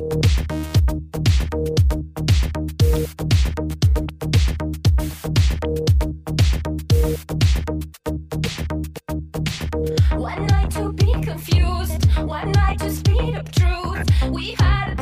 One night to be confused, one night to speed up truth. We had